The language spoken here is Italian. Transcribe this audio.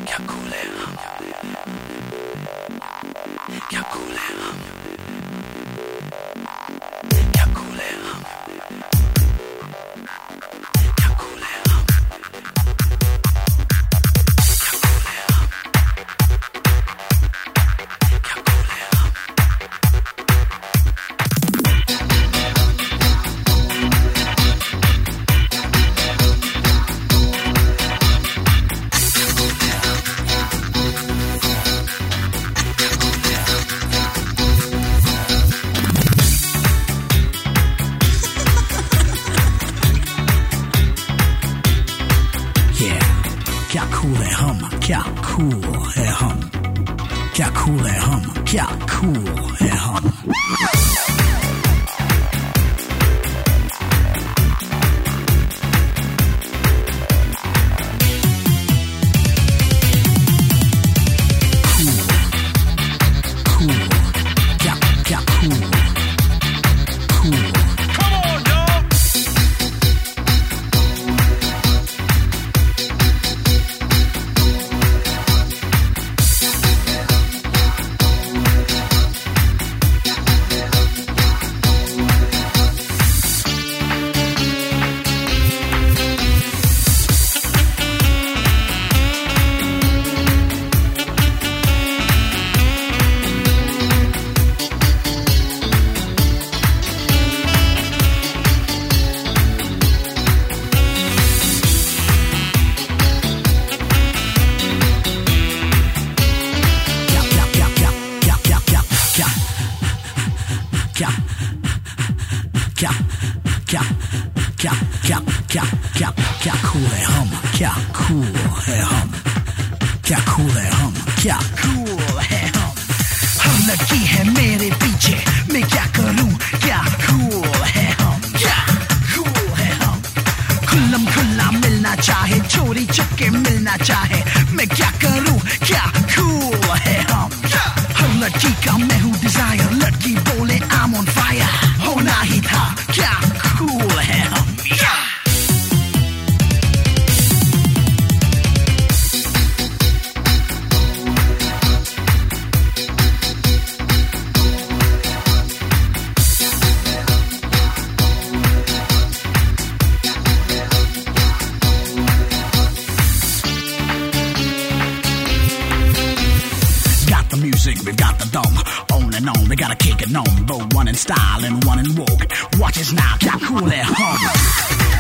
क्या कूल है हम, क्या कूल है हम, क्या कूल है हम, क्या कूल है हम, क्या कूल है हम, क्या कूल है हम। क्या कूल है हम, क्या कूल है हम, क्या कूल है हम, क्या कूल है हम। क्या कूल है हम, क्या कूल है हम, क्या कूल है हम, क्या कूल है हम। हम लड़की है मेरे पीछे, मैं क्या करूं, क्या कूल है हम, क्या कूल है हम। खुल्लम खुल्ला मिलना चाहे, चोरी चुपके मिलना चाहे, मैं क्या करूं, क्या कूल है हम। हर लड़की का मैं हूं डिजायर, लड़की बोले I'm on fire, होना ही था, क्या कूल है हम। We've got the dome, on and on, we gotta kick it on. Both one in style and one in vogue. Watch us now, क्या cool है हम।